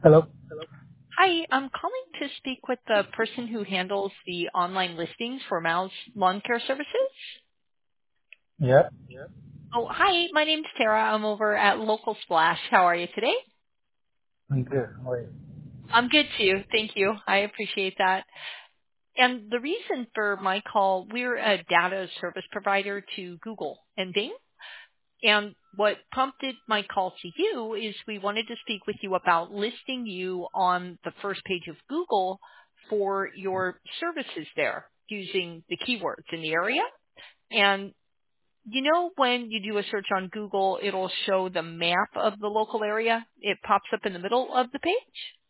Hello? Hi, I'm calling to speak with the person who handles the online listings for Mal's Lawn Care Services. Yeah, Oh, hi, my name's Tara. I'm over at Local Splash. How are you today? I'm good. How are you? I'm good too. Thank you. I appreciate that. And the reason for my call, we're a data service provider to Google and Bing. And what prompted my call to you is we wanted to speak with you about listing you on the first page of Google for your services there using the keywords in the area. And when you do a search on Google, it'll show the map of the local area. It pops up in the middle of the page.